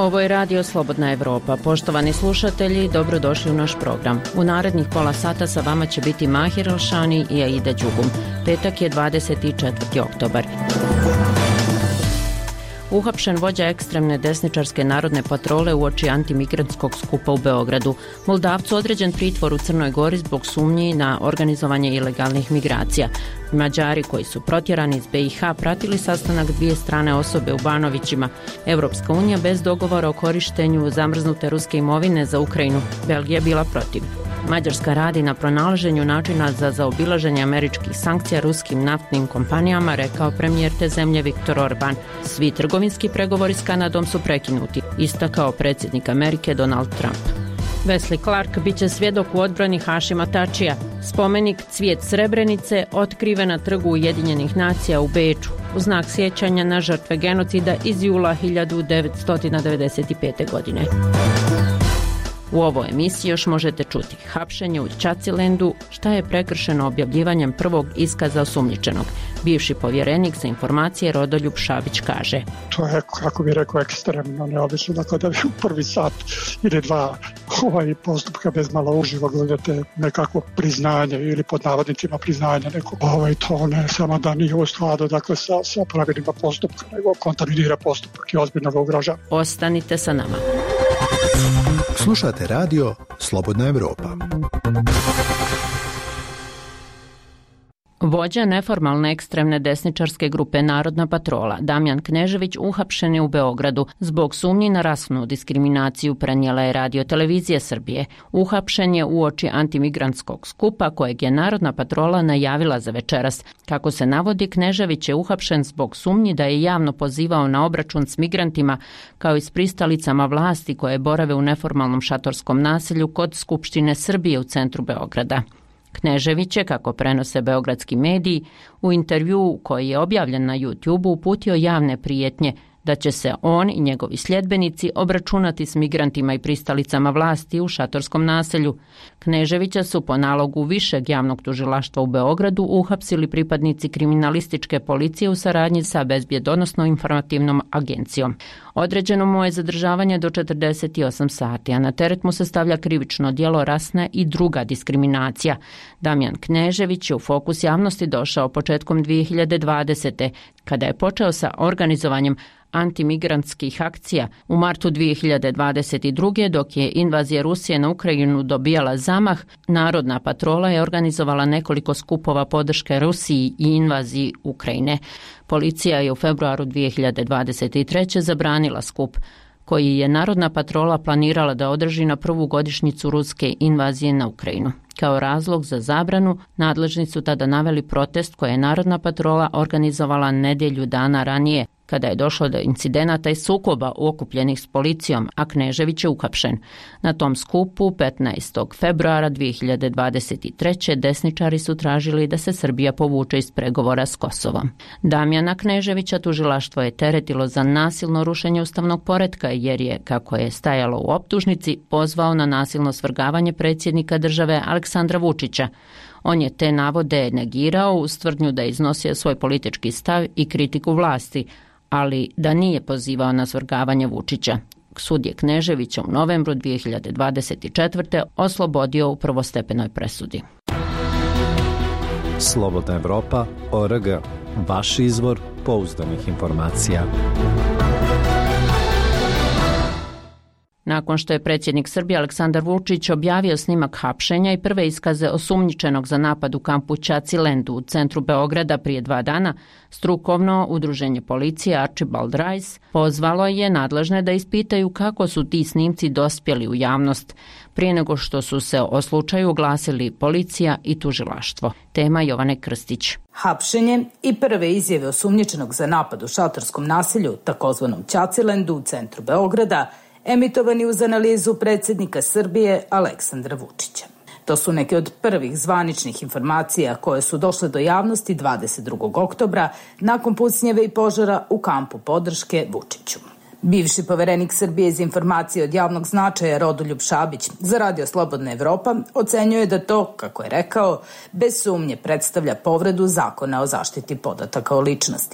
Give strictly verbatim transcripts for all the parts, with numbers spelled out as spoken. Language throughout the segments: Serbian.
Ovo je Radio Slobodna Evropa. Poštovani slušatelji, dobrodošli u naš program. U narednih pola sata sa vama će biti Mahir Elšani i Aida Đugum. Petak je dvadeset četvrti oktobar. Uhapšen vođa ekstremne desničarske narodne patrole uoči antimigrantskog skupa u Beogradu. Moldavcu određen pritvor u Crnoj Gori zbog sumnji na organizovanje ilegalnih migracija. Mađari koji su protjerani iz be i ha pratili sastanak dvije strane osobe u Banovićima. Evropska unija bez dogovora o korištenju zamrznute ruske imovine za Ukrajinu. Belgija je bila protiv. Mađarska radi na pronalaženju načina za zaobilaženje američkih sankcija ruskim naftnim kompanijama, rekao premijer te zemlje Viktor Orban. Svi trgovinski pregovori s Kanadom su prekinuti, istakao predsjednik Amerike Donald Trump. Wesley Clark biće svjedok u odbrani Hašima Tačija. Spomenik Cvijet Srebrenice otkriven na trgu Ujedinjenih nacija u Beču u znak sjećanja na žrtve genocida iz jula hiljadu devetsto devedeset pete. godine. U ovoj emisiji još možete čuti hapšenje u Čacilendu, šta je prekršeno objavljivanjem prvog iskaza osumnjičenog. Bivši povjerenik za informacije Rodoljub Šabić kaže: To je, kako bi rekao, ekstremno neobično, dakle da vi u prvi sat ili dva ovaj postupka bez malo uživo gledate nekako priznanje ili pod navodnicima priznanje neko. Ovaj to ne samo da nije u skladu dakle sa, sa pravilima postupka, nego kontaminira postupak i ozbiljno ga ugrožava. Ostanite sa nama. Slušate radio Slobodna Evropa. Vođa neformalne ekstremne desničarske grupe Narodna patrola Damjan Knežević uhapšen je u Beogradu zbog sumnji na rasnu diskriminaciju, prenijela je Radio televizija Srbije. Uhapšen je uoči antimigrantskog skupa kojeg je Narodna patrola najavila za večeras. Kako se navodi, Knežević je uhapšen zbog sumnji da je javno pozivao na obračun s migrantima kao i s pristalicama vlasti koje borave u neformalnom šatorskom naselju kod Skupštine Srbije u centru Beograda. Knežević je, kako prenose beogradski mediji, u intervjuu koji je objavljen na YouTube uputio javne prijetnje da će se on i njegovi sljedbenici obračunati s migrantima i pristalicama vlasti u šatorskom naselju. Kneževića su po nalogu Višeg javnog tužilaštva u Beogradu uhapsili pripadnici kriminalističke policije u saradnji sa Bezbjedonosno-informativnom agencijom. Određeno mu je zadržavanje do četrdeset osam sati, a na teret mu se stavlja krivično djelo rasna i druga diskriminacija. Damjan Knežević je u fokus javnosti došao početkom dvije hiljade dvadesete. kada je počeo sa organizovanjem antimigrantskih akcija u martu dvije hiljade dvadeset druge. Dok je invazija Rusije na Ukrajinu dobijala zamah, Narodna patrola je organizovala nekoliko skupova podrške Rusiji i invaziji Ukrajine. Policija je u februaru dvije hiljade dvadeset treće. zabranila skup koji je Narodna patrola planirala da održi na prvu godišnjicu ruske invazije na Ukrajinu. Kao razlog za zabranu, nadležni su tada naveli protest koje je Narodna patrola organizovala nedjelju dana ranije, kada je došlo do incidenata i sukoba okupljenih s policijom, a Knežević je uhapšen. Na tom skupu petnaestog februara dvije hiljade dvadeset treće. desničari su tražili da se Srbija povuče iz pregovora s Kosovom. Damjana Kneževića tužilaštvo je teretilo za nasilno rušenje ustavnog poretka jer je, kako je stajalo u optužnici, pozvao na nasilno svrgavanje predsjednika države Aleksandra Vučića. On je te navode negirao uz tvrdnju da je iznosio svoj politički stav i kritiku vlasti, ali da nije pozivao na svrgavanje Vučića. Sud je Kneževića u novembru dvije hiljade dvadeset četvrte. oslobodio u prvostepenoj presudi. Slobodna Evropa, O R G, vaš izvor pouzdanih informacija. Nakon što je predsjednik Srbije Aleksandar Vučić objavio snimak hapšenja i prve iskaze osumnjičenog za napad u kampu Čacilendu u centru Beograda prije dva dana, strukovno udruženje policije Archibald Rice pozvalo je nadležne da ispitaju kako su ti snimci dospjeli u javnost prije nego što su se o slučaju oglasili policija i tužilaštvo. Tema Jovane Krstić. Hapšenje i prve izjave osumnjičenog za napad u šatorskom naselju, takozvanom Čacilendu u centru Beograda, emitovani uz analizu predsjednika Srbije Aleksandra Vučića. To su neke od prvih zvaničnih informacija koje su došle do javnosti dvadeset drugog oktobra nakon pucnjeve i požara u kampu podrške Vučiću. Bivši poverenik Srbije za informacije od javnog značaja Rodoljub Šabić za Radio Slobodna Evropa ocenjuje da to, kako je rekao, bez sumnje predstavlja povredu zakona o zaštiti podataka o ličnosti.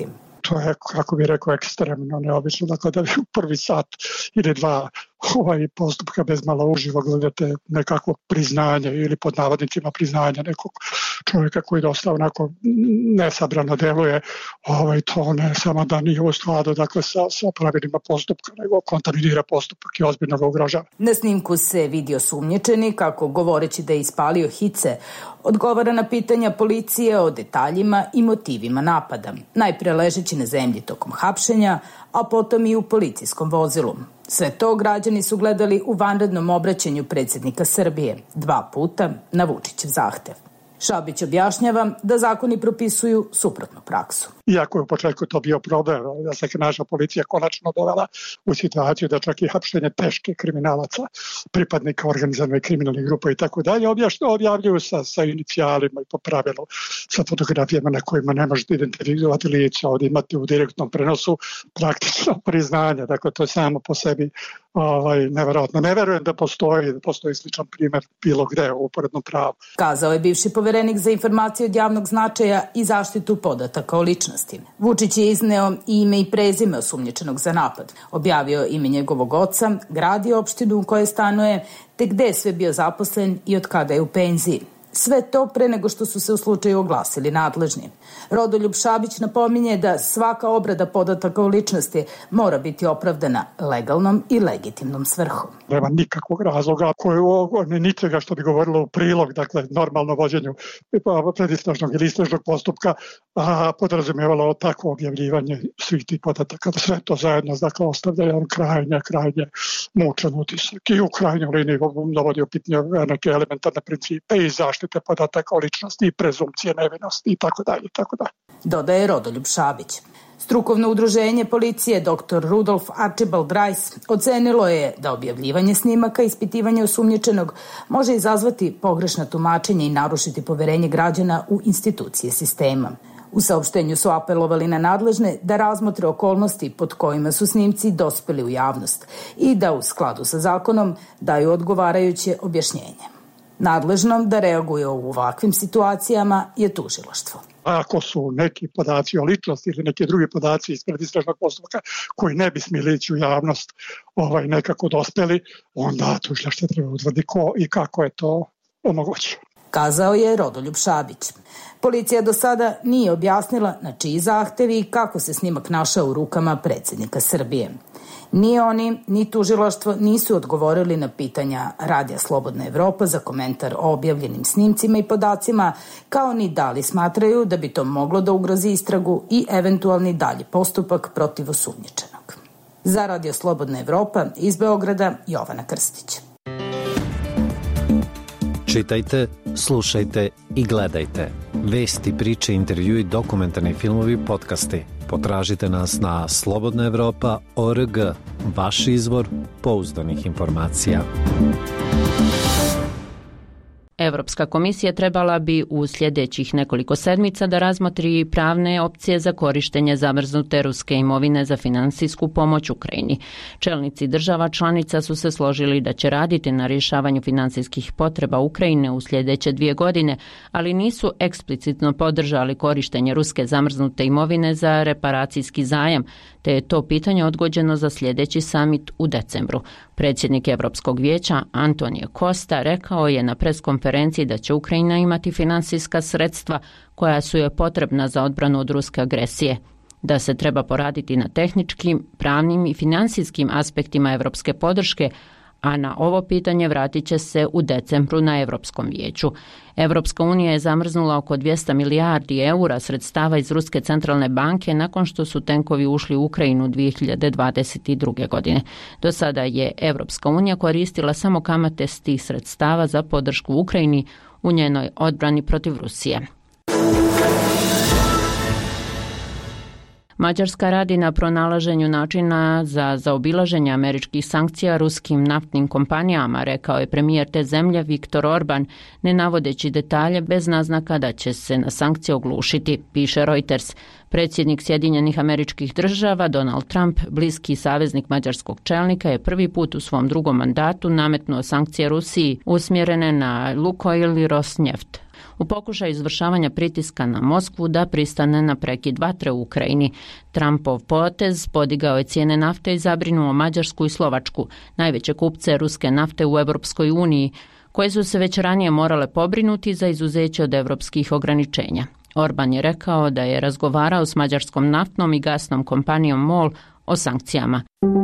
to je, kako bih rekao, ekstremno neobično. Dakle, da vi u prvi sat ili dva ovaj postupka bez malo uživo gledate nekako priznanje ili pod navodnicima priznanje nekog čovjeka koji dosta onako nesabrano deluje, ovaj, to ne samo da nije u skladu dakle, sa, sa pravilima postupka, nego kontaminira postupak i ozbiljno ga ugrožava. Na snimku se vidi osumnjičeni kako, govoreći da je ispalio hice, odgovara na pitanja policije o detaljima i motivima napada. Najpre ležeći na zemlji tokom hapšenja, a potom i u policijskom vozilu. Sve to građani su gledali u vanrednom obraćanju predsjednika Srbije, dva puta na Vučićev zahtev. Šabić objašnjava da zakoni propisuju suprotnu praksu. Iako je u početku to bio problem, da se naša policija konačno dovela u situaciju da čak i hapšenje teške kriminalaca, pripadnika organizovanih kriminalnih grupa i tako dalje, objavljuju sa, sa inicijalima i po pravilu sa fotografijama na kojima ne možete identifikovati lice, ovdje imate u direktnom prenosu praktično priznanje, dakle to je samo po sebi ovaj, neverovatno. Ne verujem da postoji, da postoji sličan primjer bilo gde u uporednom pravu. Kazao je bivši poverenik za informacije od javnog značaja i zaštitu podataka o ličnosti. Vučić je izneo ime i prezime osumnjičenog za napad. Objavio ime njegovog oca, grad i opštinu u kojoj stanuje, te gde je sve bio zaposlen i od kada je u penziji. Sve to pre nego što su se u slučaju oglasili nadležni. Rodoljub Šabić napominje da svaka obrada podataka o ličnosti mora biti opravdana legalnom i legitimnom svrhom. Nema nikakvog razloga koje ne ničega što bi govorilo u prilog, dakle normalno vođenju predistražnog ili istražnog postupka, a podrazumijevalo takvo objavljivanje svih tih podataka. Sve to zajedno dakle, ostavlja jedan krajnje, krajnje mučan utisak i u krajnjoj liniji dovodi u pitanje neke elementarne principe i zaštite podataka o ličnosti i prezumcije nevinosti i tako dalje, tako dalje. Dodaje Rodoljub Šabić. Strukovno udruženje policije doktor Rudolf Archibald Rice ocenilo je da objavljivanje snimaka i ispitivanje osumnjičenog može izazvati pogrešna tumačenja i narušiti poverenje građana u institucije sistema. U saopštenju su apelovali na nadležne da razmotre okolnosti pod kojima su snimci dospeli u javnost i da u skladu sa zakonom daju odgovarajuće objašnjenje. Nadležnom da reaguje u ovakvim situacijama je tužilaštvo. Ako su neki podaci o ličnosti ili neki drugi podaci iz predistražnog postupka koji ne bi smjeli ići u javnost ovaj, nekako dospeli, onda tužilaštvo treba utvrditi ko i kako je to omogućio. Kazao je Rodoljub Šabić. Policija do sada nije objasnila na čiji zahtevi i kako se snimak našao u rukama predsjednika Srbije. Ni oni, ni tužilaštvo nisu odgovorili na pitanja Radija Slobodna Evropa za komentar o objavljenim snimcima i podacima, kao ni da li smatraju da bi to moglo da ugrozi istragu i eventualni dalji postupak protiv osumnjičenog. Za Radio Slobodna Evropa iz Beograda, Jovana Krstić. Čitajte, slušajte i gledajte. Vesti, priče, intervjui, dokumentarni filmovi, podcasti. Potražite nas na slobodna evropa tačka org, vaš izvor pouzdanih informacija. Evropska komisija trebala bi u sljedećih nekoliko sedmica da razmotri pravne opcije za korištenje zamrznute ruske imovine za finansijsku pomoć Ukrajini. Čelnici država članica su se složili da će raditi na rješavanju finansijskih potreba Ukrajine u sljedeće dvije godine, ali nisu eksplicitno podržali korištenje ruske zamrznute imovine za reparacijski zajam, te je to pitanje odgođeno za sljedeći samit u decembru. Predsjednik Evropskog vijeća Antonio Costa rekao je na preskonferenciji da će Ukrajina imati finansijska sredstva koja su joj potrebna za odbranu od ruske agresije, da se treba poraditi na tehničkim, pravnim i finansijskim aspektima evropske podrške, a na ovo pitanje vratit će se u decembru na Evropskom vijeću. Evropska unija je zamrznula oko dvjesto milijardi eura sredstava iz Ruske centralne banke nakon što su tenkovi ušli u Ukrajinu dvije hiljade dvadeset druge. godine. Do sada je Evropska unija koristila samo kamate s tih sredstava za podršku Ukrajini u njenoj odbrani protiv Rusije. Mađarska radi na pronalaženju načina za zaobilaženje američkih sankcija ruskim naftnim kompanijama, rekao je premijer te zemlje Viktor Orban, ne navodeći detalje bez naznaka da će se na sankcije oglušiti, piše Reuters. Predsjednik Sjedinjenih Američkih Država Donald Trump, bliski saveznik mađarskog čelnika, je prvi put u svom drugom mandatu nametnuo sankcije Rusiji usmjerene na Lukoil i Rosneft. u pokušaju izvršavanja pritiska na Moskvu da pristane na prekid vatre u Ukrajini. Trumpov potez podigao je cijene nafte i zabrinuo Mađarsku i Slovačku, najveće kupce ruske nafte u Evropskoj uniji, koje su se već ranije morale pobrinuti za izuzeće od evropskih ograničenja. Orban je rekao da je razgovarao s mađarskom naftnom i gasnom kompanijom MOL o sankcijama.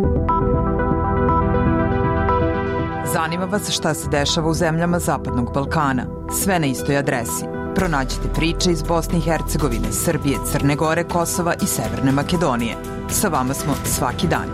Zanima vas šta se dešava u zemljama Zapadnog Balkana? Sve na istoj adresi. Pronađite priče iz Bosne i Hercegovine, Srbije, Crne Gore, Kosova i Severne Makedonije. Sa vama smo svaki dan.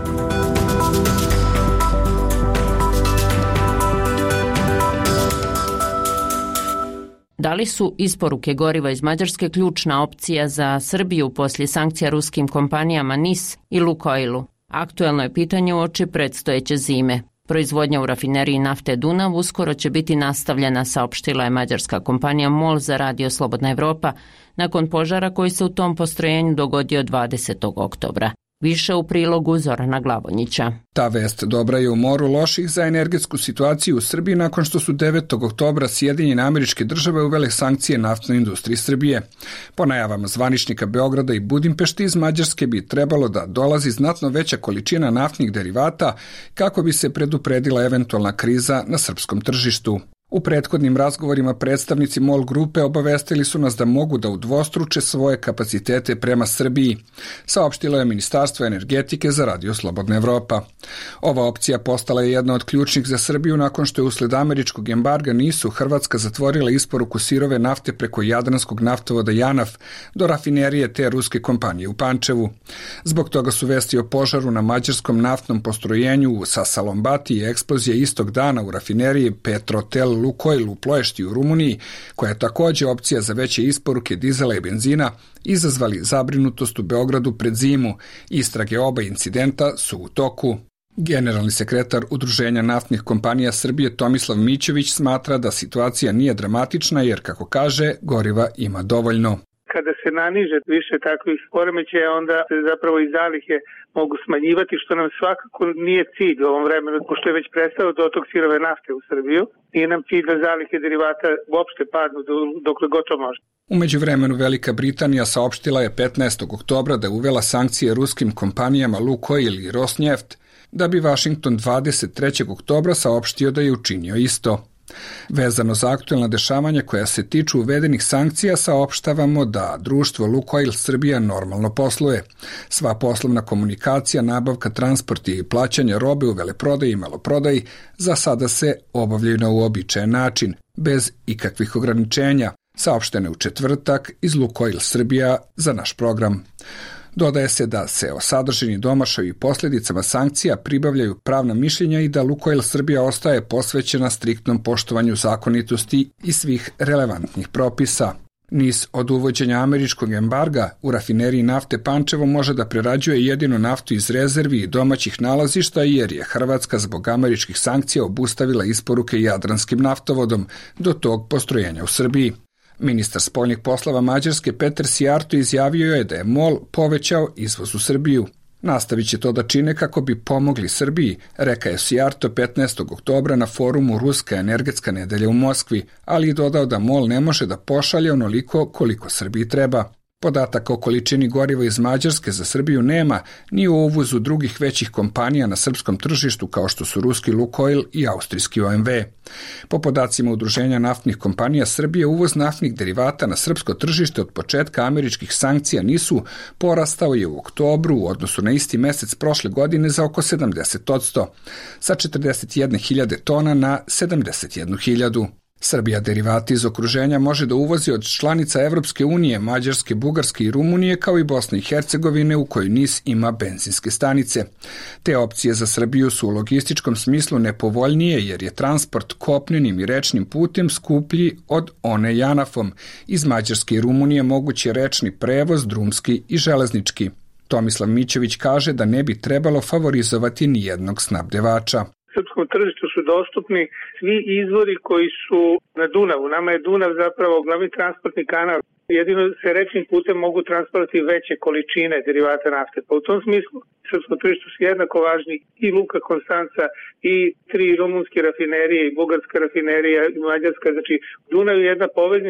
Da li su isporuke goriva iz Mađarske ključna opcija za Srbiju poslije sankcija ruskim kompanijama N I S i Lukoilu? Aktuelno je pitanje uoči predstojeće zime. Proizvodnja u rafineriji nafte Dunav uskoro će biti nastavljena, saopštila je mađarska kompanija MOL za Radio Slobodna Evropa, nakon požara koji se u tom postrojenju dogodio dvadesetog oktobra. Više u prilogu Zorana Glavonjića. Ta vest dobra je u moru loših za energetsku situaciju u Srbiji nakon što su devetog oktobra Sjedinjene Američke Države uvele sankcije naftnoj industriji Srbije. Po najavama zvaničnika Beograda i Budimpešti, iz Mađarske bi trebalo da dolazi znatno veća količina naftnih derivata kako bi se predupredila eventualna kriza na srpskom tržištu. U prethodnim razgovorima predstavnici MOL grupe obavestili su nas da mogu da udvostruče svoje kapacitete prema Srbiji, saopštilo je Ministarstvo energetike za Radio Slobodna Evropa. Ova opcija postala je jedna od ključnih za Srbiju nakon što je usled američkog embarga nisu Hrvatska zatvorila isporuku sirove nafte preko jadranskog naftovoda JANAF do rafinerije te ruske kompanije u Pančevu. Zbog toga su vesti o požaru na mađarskom naftnom postrojenju u Sasalombati i eksplozija istog dana u rafineriji Petrotel Lukoil u Ploješti u Rumuniji, koja je također opcija za veće isporuke dizela i benzina, izazvali zabrinutost u Beogradu pred zimu. Istrage oba incidenta su u toku. Generalni sekretar Udruženja naftnih kompanija Srbije Tomislav Mićević smatra da situacija nije dramatična jer, kako kaže, goriva ima dovoljno. Kada se naniže više takvih poremećaja, onda se zapravo i zalihe mogu smanjivati, što nam svakako nije cilj u ovom vremenu, pošto je već prestao dotok sirove nafte u Srbiju. Nije nam cilj da zalihe derivata uopšte padnu dokle god to može. U međuvremenu Velika Britanija saopštila je petnaestog oktobra da je uvela sankcije ruskim kompanijama Lukoil i Rosneft, da bi Washington dvadeset trećeg oktobra saopštio da je učinio isto. Vezano za aktuelna dešavanja koja se tiču uvedenih sankcija, saopštavamo da društvo Lukoil Srbija normalno posluje. Sva poslovna komunikacija, nabavka, transport i plaćanje robe u veleprodaji i maloprodaji za sada se obavljaju na uobičajen način, bez ikakvih ograničenja, saopštene u četvrtak iz Lukoil Srbija za naš program. Dodaje se da se o sadržini domašaju i posljedicama sankcija pribavljaju pravna mišljenja i da Lukoil Srbija ostaje posvećena striktnom poštovanju zakonitosti i svih relevantnih propisa. N I S od uvođenja američkog embarga u rafineriji nafte Pančevo može da prerađuje jedino naftu iz rezervi i domaćih nalazišta jer je Hrvatska zbog američkih sankcija obustavila isporuke jadranskim naftovodom do tog postrojenja u Srbiji. Ministar spoljnih poslova Mađarske Peter Sijarto izjavio je da je MOL povećao izvoz u Srbiju. Nastavit će to da čine kako bi pomogli Srbiji, rekao je Sijarto petnaestog oktobra na forumu Ruska energetska nedelja u Moskvi, ali i dodao da MOL ne može da pošalje onoliko koliko Srbiji treba. Podataka o količini goriva iz Mađarske za Srbiju nema, ni o uvozu drugih većih kompanija na srpskom tržištu kao što su ruski Lukoil i austrijski O M V. Po podacima Udruženja naftnih kompanija Srbije, uvoz naftnih derivata na srpsko tržište od početka američkih sankcija nisu porastao je u oktobru u odnosu na isti mesec prošle godine za oko sedamdeset posto, sa četrdeset jedne hiljade tona na sedamdeset jednu hiljadu. Srbija derivati iz okruženja može da uvozi od članica Evropske unije, Mađarske, Bugarske i Rumunije, kao i Bosne i Hercegovine, u kojoj N I S ima benzinske stanice. Te opcije za Srbiju su u logističkom smislu nepovoljnije jer je transport kopnenim i rečnim putem skuplji od one JANAF-om. Iz Mađarske i Rumunije mogući je rečni prevoz, drumski i železnički. Tomislav Mićević kaže da ne bi trebalo favorizovati nijednog snabdevača. Srpskom tržištu su dostupni svi izvori koji su na Dunavu. Nama je Dunav zapravo glavni transportni kanal. Jedino se rečnim putem mogu transportovati veće količine derivata nafte. Pa u tom smislu srpskom tržištu su jednako važni i Luka Konstanca i tri rumunske rafinerije i bugarska rafinerija i mađarska. Znači, Dunav je jedna poveznica.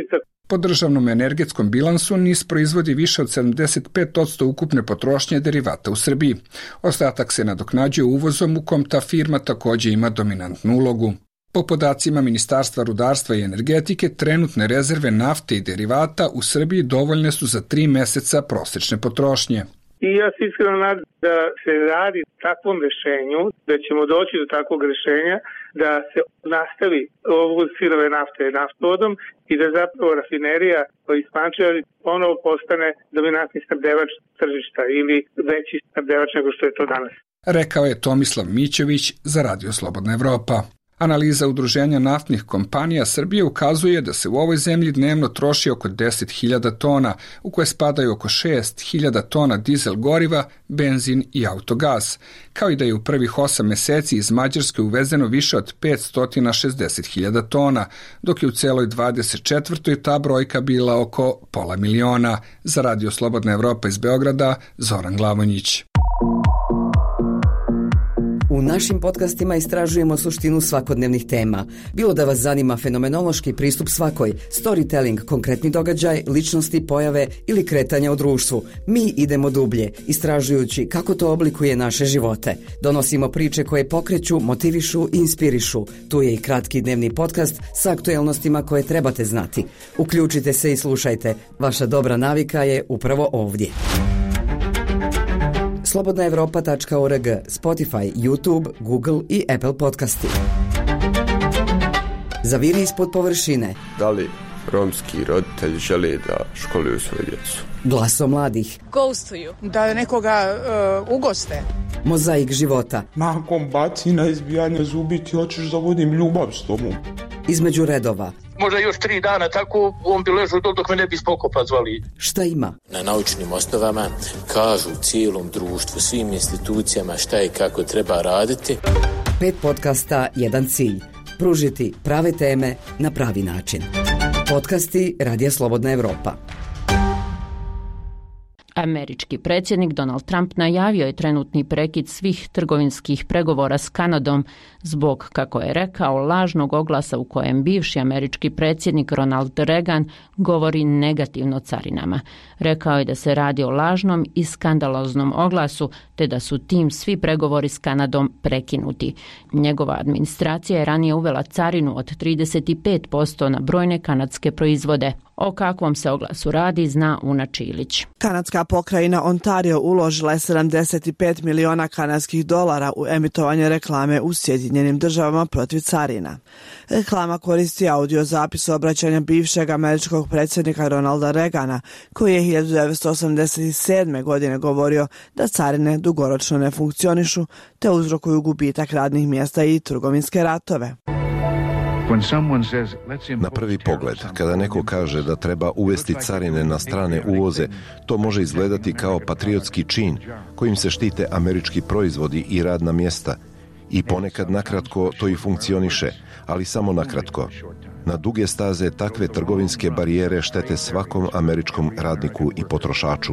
Po državnom energetskom bilansu N I S proizvodi više od sedamdeset pet posto ukupne potrošnje derivata u Srbiji. Ostatak se nadoknađuje uvozom u kom ta firma takođe ima dominantnu ulogu. Po podacima Ministarstva rudarstva i energetike, trenutne rezerve nafte i derivata u Srbiji dovoljne su za tri meseca prosečne potrošnje. I ja se iskreno nadam da se radi takvom rešenju, da ćemo doći do takvog rešenja, da se nastavi ovu sirove nafte naftovodom i da zapravo rafinerija iz Pančeva ponovo postane dominantni snabdevač tržišta ili veći snabdevač nego što je to danas. Rekao je Tomislav Mićević za Radio Slobodna Evropa. Analiza Udruženja naftnih kompanija Srbije ukazuje da se u ovoj zemlji dnevno troši oko deset hiljada tona, u koje spadaju oko šest hiljada tona dizel goriva, benzin i autogas, kao i da je u prvih osam meseci iz Mađarske uvezeno više od petsto šezdeset hiljada tona, dok je u celoj dvadeset četvrtoj ta brojka bila oko pola miliona. Za Radio Slobodna Evropa iz Beograda, Zoran Glavonjić. U našim podcastima istražujemo suštinu svakodnevnih tema. Bilo da vas zanima fenomenološki pristup svakoj, storytelling, konkretni događaj, ličnosti, pojave ili kretanja u društvu. Mi idemo dublje, istražujući kako to oblikuje naše živote. Donosimo priče koje pokreću, motivišu i inspirišu. Tu je i kratki dnevni podcast sa aktuelnostima koje trebate znati. Uključite se i slušajte. Vaša dobra navika je upravo ovdje. slobodna evropa tačka org, Spotify, YouTube, Google i Apple podcasti. Zaviri ispod površine. Da li romski roditelji žele da školuju svoju djecu? Glaso mladih. Ghostuju. Da nekoga uh, ugoste. Mozaik života. Nakon bacina, izbijanja zubi ti hoćeš da vodim ljubav s tobom. Između redova. Možda još tri dana tako on bi ležao dok me ne bi spokopa zvali. Šta ima? Na naučnim osnovama kažu cijelom društvu, svim institucijama šta i kako treba raditi. Pet podcasta, jedan cilj. Pružiti prave teme na pravi način. Podcasti Radija Slobodna Evropa. Američki predsjednik Donald Trump najavio je trenutni prekid svih trgovinskih pregovora s Kanadom zbog, kako je rekao, lažnog oglasa u kojem bivši američki predsjednik Ronald Reagan govori negativno o carinama. Rekao je da se radi o lažnom i skandaloznom oglasu, te da su tim svi pregovori s Kanadom prekinuti. Njegova administracija je ranije uvela carinu od trideset pet posto na brojne kanadske proizvode. O kakvom se oglasu radi zna Una Čilić. Kanadska pokrajina Ontario uložila je sedamdeset pet miliona kanadskih dolara u emitovanje reklame u Sjedinjenim državama protiv carina. Reklama koristi audio zapis obraćanja bivšeg američkog predsjednika Ronalda Reagana, koji je hiljadu devetsto osamdeset sedme. godine govorio da carine dugoročno ne funkcionišu te uzrokuju gubitak radnih mjesta i trgovinske ratove. Na prvi pogled, kada neko kaže da treba uvesti carine na strane uvoze, to može izgledati kao patriotski čin kojim se štite američki proizvodi i radna mjesta. I ponekad nakratko to i funkcioniše, ali samo nakratko. Na duge staze takve trgovinske barijere štete svakom američkom radniku i potrošaču.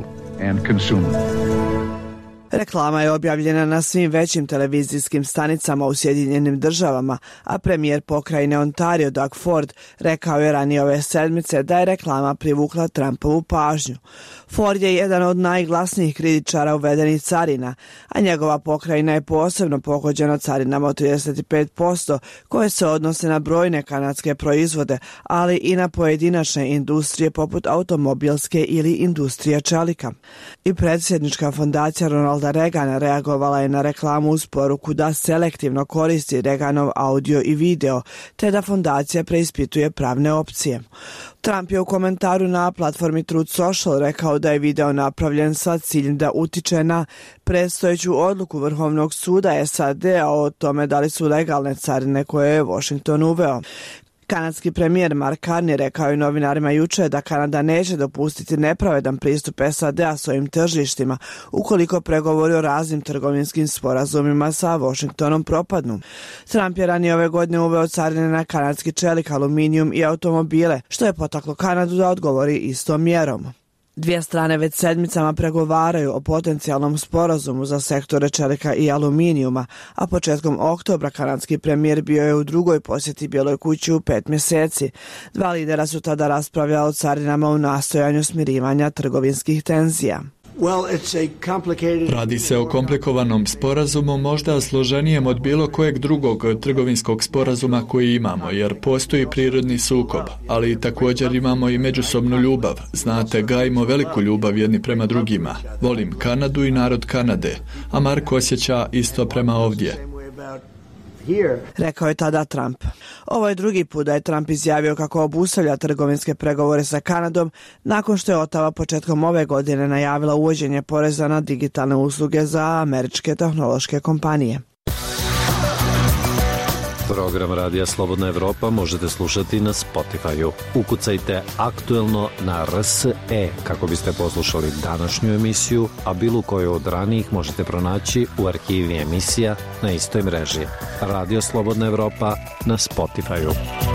Reklama je objavljena na svim većim televizijskim stanicama u Sjedinjenim državama, a premijer pokrajine Ontario Doug Ford rekao je ranije ove sedmice da je reklama privukla Trumpovu pažnju. Ford je jedan od najglasnijih kritičara uvedenih carina, a njegova pokrajina je posebno pogođena carinama od trideset pet posto koje se odnose na brojne kanadske proizvode, ali i na pojedinačne industrije poput automobilske ili industrije čelika. I predsjednička fondacija Ronalda Reagana reagovala je na reklamu uz poruku da selektivno koristi Reaganov audio i video, te da fondacija preispituje pravne opcije. Trump je u komentaru na platformi Truth Social rekao da je video napravljen sa ciljem da utiče na predstojeću odluku Vrhovnog suda S A D-a o tome da li su legalne carine koje je Washington uveo. Kanadski premijer Mark Carney rekao je novinarima juče da Kanada neće dopustiti nepravedan pristup S A D-a svojim tržištima ukoliko pregovori o raznim trgovinskim sporazumima sa Washingtonom propadnu. Trump je ranije ove godine uveo carine na kanadski čelik, aluminijum i automobile, što je potaklo Kanadu da odgovori istom mjerom. Dvije strane već sedmicama pregovaraju o potencijalnom sporazumu za sektore čelika i aluminijuma, a početkom oktobra kanadski premijer bio je u drugoj posjeti Bijeloj kući u pet mjeseci. Dva lidera su tada raspravljali o carinama u nastojanju smirivanja trgovinskih tenzija. Radi se o komplikovanom sporazumu, možda složenijem od bilo kojeg drugog trgovinskog sporazuma koji imamo, jer postoji prirodni sukob, ali također imamo i međusobnu ljubav. Znate, gajimo veliku ljubav jedni prema drugima. Volim Kanadu i narod Kanade, a Mark osjeća isto prema ovdje. Rekao je tada Trump. Ovo je drugi put da je Trump izjavio kako obustavlja trgovinske pregovore sa Kanadom nakon što je Ottawa početkom ove godine najavila uvođenje poreza na digitalne usluge za američke tehnološke kompanije. Program Radija Slobodna Evropa možete slušati na Spotify-u. Ukucajte aktuelno na R S E kako biste poslušali današnju emisiju, a bilo koju od ranijih možete pronaći u arhivi emisija na istoj mreži. Radio Slobodna Evropa na Spotify-u.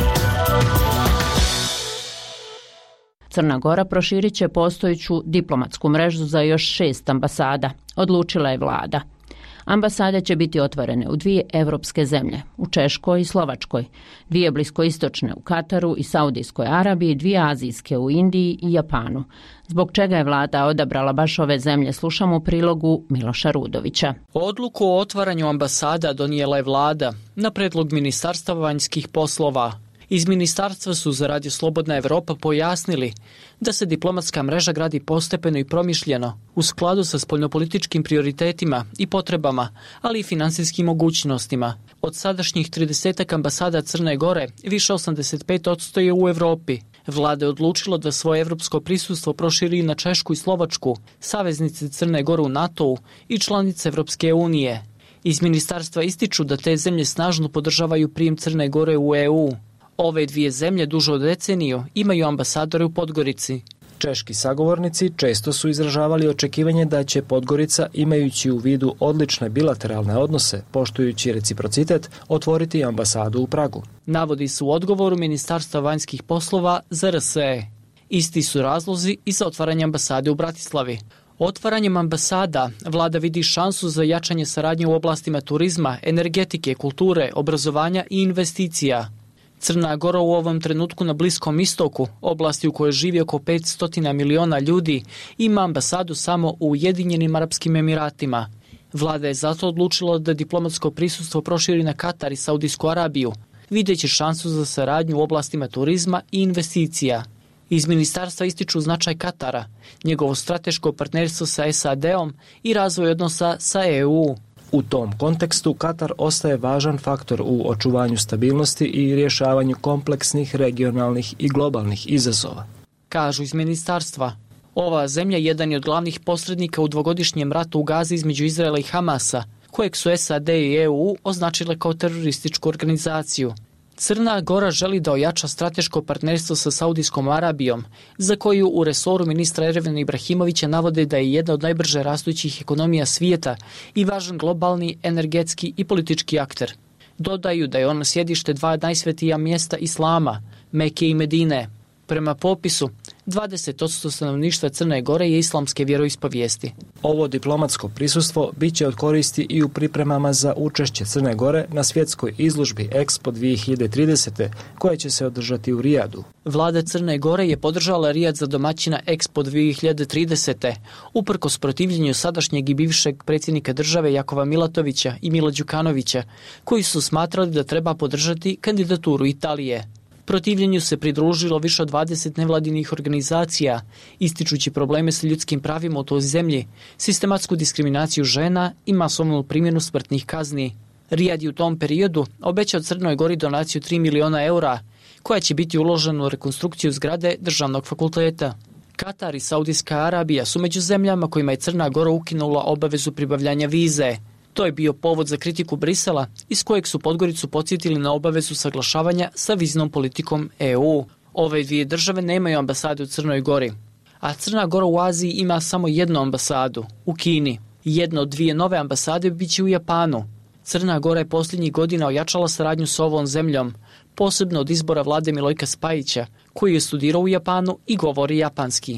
Crna Gora proširit će postojeću diplomatsku mrežu za još šest ambasada, odlučila je vlada. Ambasade će biti otvorene u dvije evropske zemlje, u Češkoj i Slovačkoj, dvije bliskoistočne u Kataru i Saudijskoj Arabiji, dvije azijske u Indiji i Japanu. Zbog čega je vlada odabrala baš ove zemlje, slušamo u prilogu Miloša Rudovića. Odluku o otvaranju ambasada donijela je vlada na predlog Ministarstva vanjskih poslova. Iz ministarstva su za Radio Slobodna Evropa pojasnili da se diplomatska mreža gradi postepeno i promišljeno u skladu sa spoljnopolitičkim prioritetima i potrebama, ali i finansijskim mogućnostima. Od sadašnjih trideset ambasada Crne Gore, više osamdeset pet posto je u Evropi. Vlada je odlučila da svoje evropsko prisustvo proširi na Češku i Slovačku, saveznice Crne Gore u NATO-u i članice Evropske unije. Iz ministarstva ističu da te zemlje snažno podržavaju prijem Crne Gore u E U. Ove dvije zemlje duže od deceniju imaju ambasadore u Podgorici. Češki sagovornici često su izražavali očekivanje da će Podgorica, imajući u vidu odlične bilateralne odnose, poštujući reciprocitet, otvoriti ambasadu u Pragu. Navodi se u odgovoru Ministarstva vanjskih poslova za R S E. Isti su razlozi i za otvaranje ambasade u Bratislavi. Otvaranjem ambasada vlada vidi šansu za jačanje saradnje u oblastima turizma, energetike, kulture, obrazovanja i investicija. Crna Gora u ovom trenutku na Bliskom istoku, oblasti u kojoj živi oko petsto miliona ljudi, ima ambasadu samo u Ujedinjenim Arapskim Emiratima. Vlada je zato odlučila da diplomatsko prisustvo proširi na Katar i Saudijsku Arabiju, videći šansu za saradnju u oblastima turizma i investicija. Iz ministarstva ističu značaj Katara, njegovo strateško partnerstvo sa S A D-om i razvoj odnosa sa E U. U tom kontekstu Katar ostaje važan faktor u očuvanju stabilnosti i rješavanju kompleksnih regionalnih i globalnih izazova. Kažu iz ministarstva. Ova zemlja jedan je od glavnih posrednika u dvogodišnjem ratu u Gazi između Izraela i Hamasa, kojeg su S A D i E U označile kao terorističku organizaciju. Crna Gora želi da ojača strateško partnerstvo sa Saudijskom Arabijom, za koju u resoru ministra Ervena Ibrahimovića navode da je jedna od najbrže rastućih ekonomija svijeta i važan globalni, energetski i politički akter. Dodaju da je ono sjedište dva najsvetija mjesta islama, Mekke i Medine. Prema popisu, dvadeset posto stanovništva Crne Gore je islamske vjeroispovijesti. Ovo diplomatsko prisustvo bit će od koristi i u pripremama za učešće Crne Gore na svjetskoj izložbi Expo dvije hiljade tridesete, koja će se održati u Rijadu. Vlada Crne Gore je podržala Rijad za domaćina Expo dvije hiljade tridesete, uprkos protivljenju sadašnjeg i bivšeg predsjednika države Jakova Milatovića i Mila Đukanovića, koji su smatrali da treba podržati kandidaturu Italije. Protivljenju se pridružilo više od dvadeset nevladinih organizacija, ističući probleme sa ljudskim pravima u toj zemlji, sistematsku diskriminaciju žena i masovnu primjenu smrtnih kazni. Rijad je u tom periodu obećao Crnoj Gori donaciju tri miliona eura, koja će biti uložena u rekonstrukciju zgrade državnog fakulteta. Katar i Saudijska Arabija su među zemljama kojima je Crna Gora ukinula obavezu pribavljanja vize. To je bio povod za kritiku Brisela, iz kojeg su Podgoricu podsjetili na obavezu saglašavanja sa viznom politikom E U. Ove dvije države nemaju ambasade u Crnoj Gori, a Crna Gora u Aziji ima samo jednu ambasadu, u Kini. Jedna od dvije nove ambasade bit će u Japanu. Crna Gora je posljednjih godina ojačala saradnju s ovom zemljom, posebno od izbora vlade Milojka Spajića, koji je studirao u Japanu i govori japanski.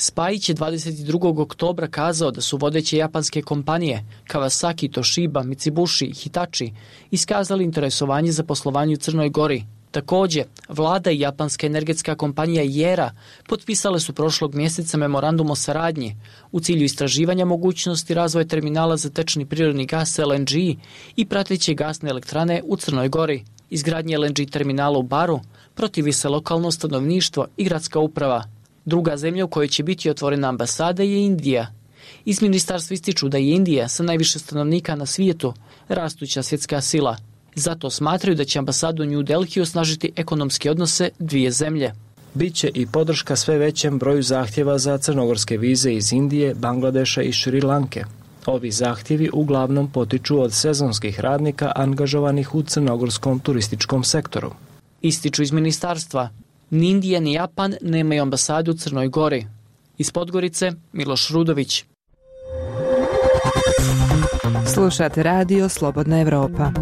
Spajić je dvadeset drugog oktobra kazao da su vodeće japanske kompanije Kawasaki, Toshiba, Mitsubishi i Hitachi iskazali interesovanje za poslovanje u Crnoj Gori. Također, vlada i japanska energetska kompanija Jera potpisale su prošlog mjeseca memorandum o saradnji u cilju istraživanja mogućnosti razvoja terminala za tečni prirodni gas L N G i prateće gasne elektrane u Crnoj Gori. Izgradnje L N G terminala u Baru protivi se lokalno stanovništvo i gradska uprava. Druga zemlja u kojoj će biti otvorena ambasada je Indija. Iz ministarstva ističu da je Indija sa najviše stanovnika na svijetu rastuća svjetska sila. Zato smatraju da će ambasadu u New Delhi osnažiti ekonomske odnose dvije zemlje. Biće i podrška sve većem broju zahtjeva za crnogorske vize iz Indije, Bangladeša i Šri Lanke. Ovi zahtjevi uglavnom potiču od sezonskih radnika angažovanih u crnogorskom turističkom sektoru. Ističu iz ministarstva. Ni Indija ni Japan nemaju ambasadu u Crnoj Gori. Iz Podgorice, Miloš Rudović. Slušate radio Slobodna Evropa.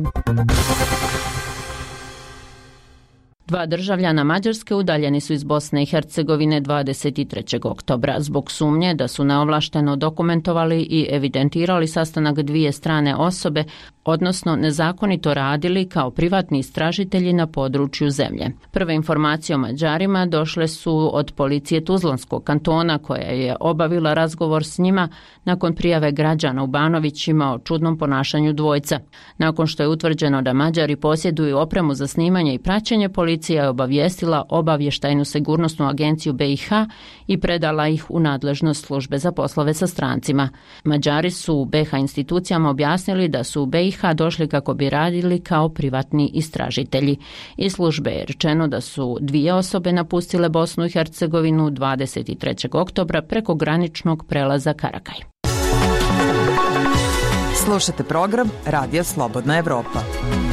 Dva državljana Mađarske udaljeni su iz Bosne i Hercegovine dvadeset trećeg oktobra zbog sumnje da su neovlašteno dokumentovali i evidentirali sastanak dvije strane osobe, odnosno nezakonito radili kao privatni istražitelji na području zemlje. Prve informacije o Mađarima došle su od policije Tuzlanskog kantona koja je obavila razgovor s njima nakon prijave građana u Banovićima o čudnom ponašanju dvojca. Nakon što je utvrđeno da Mađari posjeduju opremu za snimanje i praćenje, policija je obavijestila obavještajnu sigurnosnu agenciju B i H i predala ih u nadležnost službe za poslove sa strancima. Mađari su u B i H institucijama objasnili da su u B i H došli kako bi radili kao privatni istražitelji. Iz službe je rečeno da su dvije osobe napustile Bosnu i Hercegovinu dvadeset trećeg oktobra preko graničnog prelaza Karakaj. Slušate program Radija Slobodna Evropa.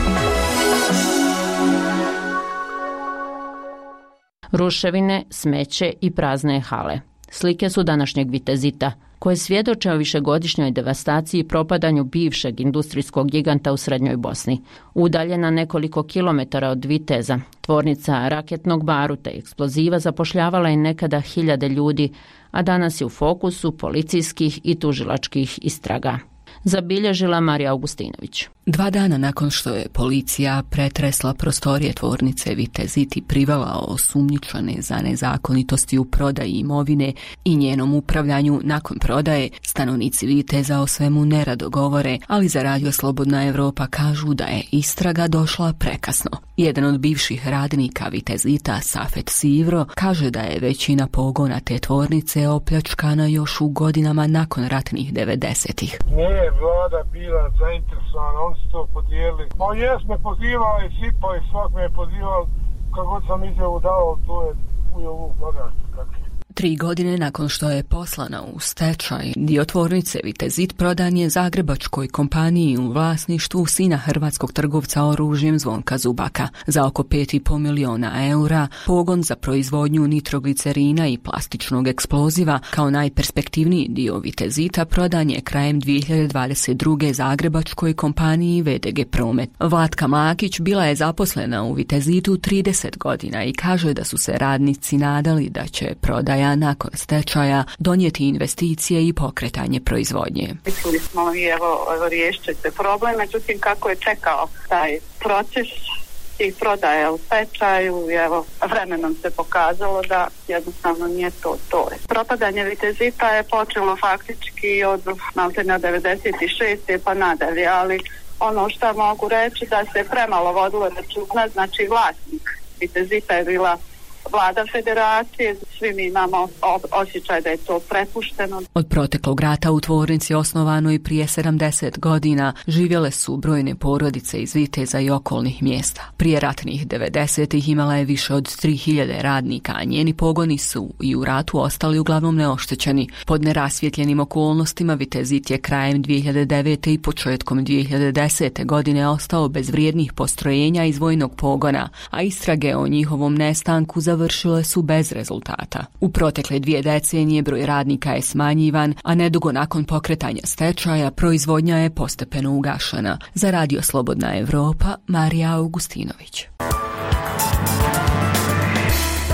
Ruševine, smeće i prazne hale. Slike su današnjeg Vitezita, koje svjedoče o višegodišnjoj devastaciji i propadanju bivšeg industrijskog giganta u Srednjoj Bosni. Udaljena nekoliko kilometara od Viteza, tvornica raketnog baruta i eksploziva zapošljavala je nekada hiljade ljudi, a danas je u fokusu policijskih i tužilačkih istraga. Zabilježila Marija Augustinović. Dva dana nakon što je policija pretresla prostorije tvornice Vitezit i privela osumnjičene za nezakonitosti u prodaji imovine i njenom upravljanju nakon prodaje, stanovnici Viteza o svemu nerado govore, ali za Radio Slobodna Evropa kažu da je istraga došla prekasno. Jedan od bivših radnika Vitezita, Safet Sivro, kaže da je većina pogona te tvornice opljačkana još u godinama nakon ratnih devedesetih. Nije vlada bila zainteresovana, oni su to podijelili. Pa jes me pozivao i Sipa i svak me je pozivao, kako sam izjavu dao, to je u ovu bagažu kakve. Tri godine nakon što je poslana u stečaj, dio tvornice Vitezit prodan je zagrebačkoj kompaniji u vlasništvu sina hrvatskog trgovca oružjem Zvonka Zubaka. Za oko pet i pol miliona eura pogon za proizvodnju nitroglicerina i plastičnog eksploziva kao najperspektivniji dio Vitezita prodan je krajem dvije hiljade dvadeset druge zagrebačkoj kompaniji V D G Promet. Vlatka Mlakić bila je zaposlena u Vitezitu trideset godina i kaže da su se radnici nadali da će prodaja nakon stečaja donijeti investicije i pokretanje proizvodnje. Mislili smo i evo, evo riješit će se problem, međutim kako je čekao taj proces i prodaje u stečaju, evo, vremenom se pokazalo da jednostavno nije to to. Propadanje Vitezita je počelo faktički od maltene devedeset šeste pa nadalje, ali ono što mogu reći da se premalo vodilo računa, znači vlasnik Vitezita je bila vlada federacije, svi mi imamo osjećaj da je to prepušteno. Od proteklog rata u tvornici osnovano i prije sedamdeset godina živjele su brojne porodice iz Viteza i okolnih mjesta. Prije ratnih devedesetih imala je više od tri hiljade radnika, a njeni pogoni su i u ratu ostali uglavnom neoštećeni. Pod nerasvjetljenim okolnostima Vitezit je krajem dvije hiljade devete i početkom dvije hiljade desete godine ostao bez vrijednih postrojenja iz vojnog pogona, a istrage o njihovom nestanku završile su bez rezultata. U protekle dvije decenije broj radnika je smanjivan, a nedugo nakon pokretanja stečaja proizvodnja je postepeno ugašena. Za Radio Slobodna Evropa, Marija Augustinović.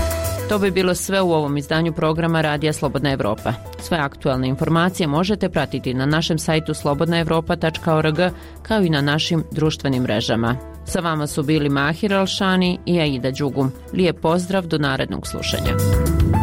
To bi bilo sve u ovom izdanju programa Radija Slobodna Evropa. Sve aktualne informacije možete pratiti na našem sajtu slobodna evropa tačka org kao i na našim društvenim mrežama. Sa vama su bili Mahir Alšani i Aida Đugum. Lijep pozdrav do narednog slušanja.